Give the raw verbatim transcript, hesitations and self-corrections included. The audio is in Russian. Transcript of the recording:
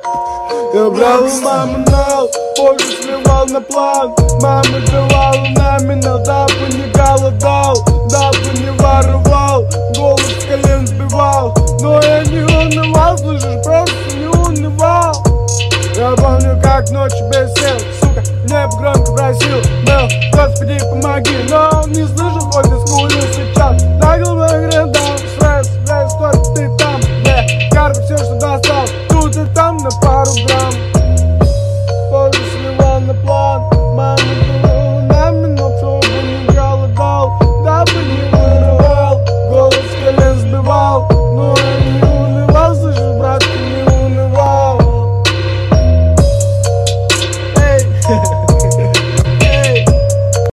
Я брал у мамы нал, позже сливал на план. Мама давала номинал, дабы не голодал, дабы не воровал, голос с колен сбивал. Но я не унывал, слышишь, просто не унывал. Я помню, как ночью без сил, сука, небо громко просил: Мэл, Господи, помоги. Но он не слышал, хоть и скулил сейчас.